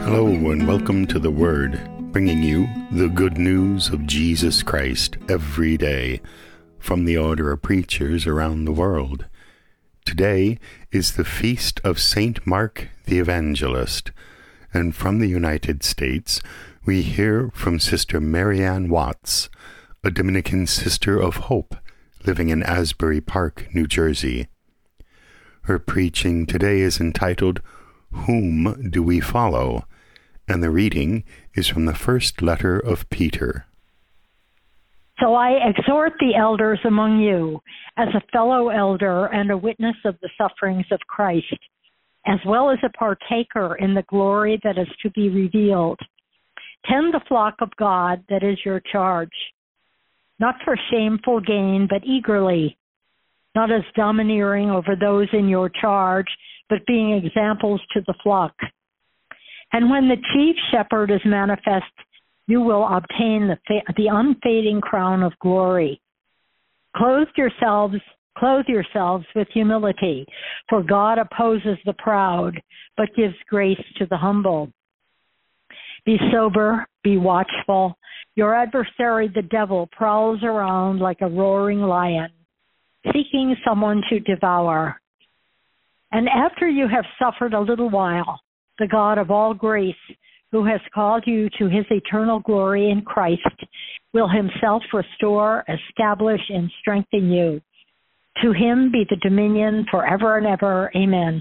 Hello and welcome to The Word, bringing you the good news of Jesus Christ every day from the order of preachers around the world. Today is the feast of Saint Mark the Evangelist, and from the United States we hear from Sister Marianne Watts, a Dominican Sister of Hope living in Asbury Park, New Jersey. Her preaching today is entitled, Whom Do We Follow? And the reading is from the first letter of Peter. So I exhort the elders among you, as a fellow elder and a witness of the sufferings of Christ, as well as a partaker in the glory that is to be revealed. Tend the flock of God that is your charge, not for shameful gain, but eagerly, not as domineering over those in your charge, but being examples to the flock. And when the chief shepherd is manifest, you will obtain the unfading crown of glory. Clothe yourselves with humility, for God opposes the proud, but gives grace to the humble. Be sober, be watchful. Your adversary, the devil, prowls around like a roaring lion, seeking someone to devour. And after you have suffered a little while, the God of all grace, who has called you to his eternal glory in Christ, will himself restore, establish, and strengthen you. To him be the dominion forever and ever. Amen.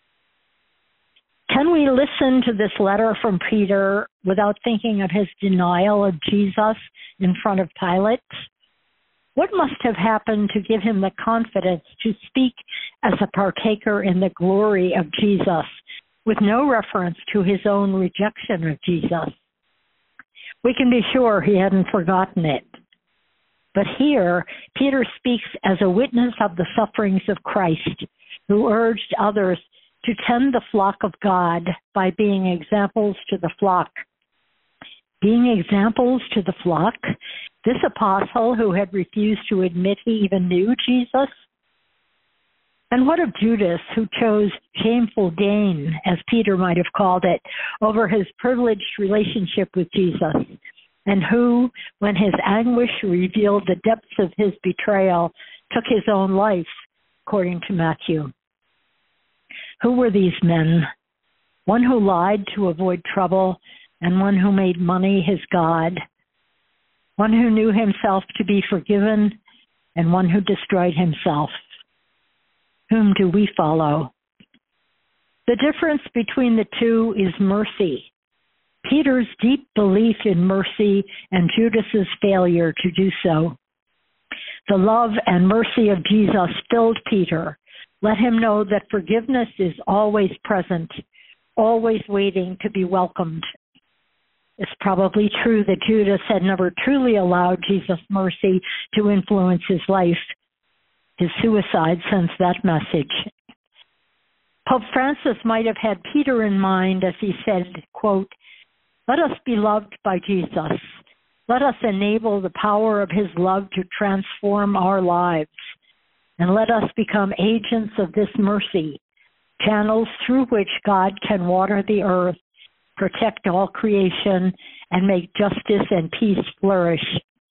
Can we listen to this letter from Peter without thinking of his denial of Jesus in front of Pilate? What must have happened to give him the confidence to speak as a partaker in the glory of Jesus, with no reference to his own rejection of Jesus? We can be sure he hadn't forgotten it. But here, Peter speaks as a witness of the sufferings of Christ, who urged others to tend the flock of God by being examples to the flock. Being examples to the flock, this apostle who had refused to admit he even knew Jesus? And what of Judas, who chose shameful gain, as Peter might have called it, over his privileged relationship with Jesus, and who, when his anguish revealed the depths of his betrayal, took his own life, according to Matthew? Who were these men? One who lied to avoid trouble, and one who made money his god. One who knew himself to be forgiven, and one who destroyed himself. Whom do we follow? The difference between the two is mercy. Peter's deep belief in mercy and Judas's failure to do so. The love and mercy of Jesus filled Peter. Let him know that forgiveness is always present, always waiting to be welcomed. It's probably true that Judas had never truly allowed Jesus' mercy to influence his life. His suicide sends that message. Pope Francis might have had Peter in mind as he said, quote, "Let us be loved by Jesus. Let us enable the power of his love to transform our lives. And let us become agents of this mercy, channels through which God can water the earth, protect all creation, and make justice and peace flourish."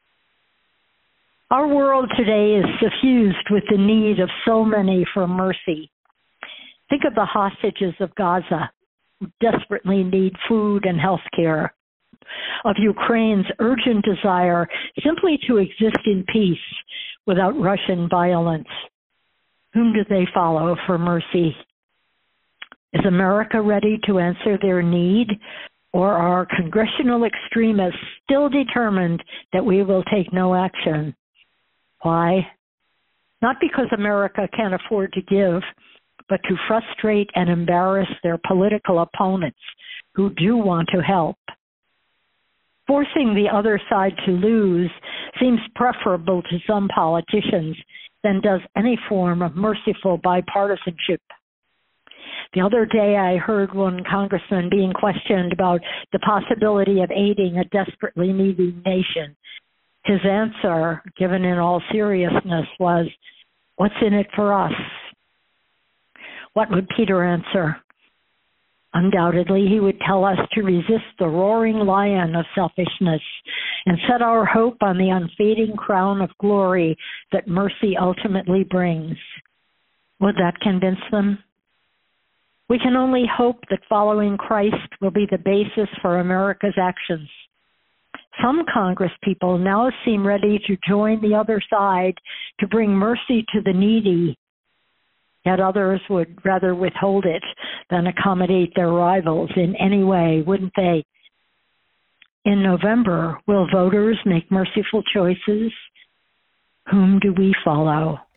Our world today is suffused with the need of so many for mercy. Think of the hostages of Gaza, who desperately need food and health care, of Ukraine's urgent desire simply to exist in peace without Russian violence. Whom do they follow for mercy? Is America ready to answer their need, or are congressional extremists still determined that we will take no action? Why? Not because America can't afford to give, but to frustrate and embarrass their political opponents who do want to help. Forcing the other side to lose seems preferable to some politicians than does any form of merciful bipartisanship. The other day I heard one congressman being questioned about the possibility of aiding a desperately needy nation. His answer, given in all seriousness, was, "What's in it for us?" What would Peter answer? Undoubtedly, he would tell us to resist the roaring lion of selfishness and set our hope on the unfading crown of glory that mercy ultimately brings. Would that convince them? We can only hope that following Christ will be the basis for America's actions. Some Congress people now seem ready to join the other side to bring mercy to the needy, yet others would rather withhold it than accommodate their rivals in any way, wouldn't they? In November, will voters make merciful choices? Whom do we follow?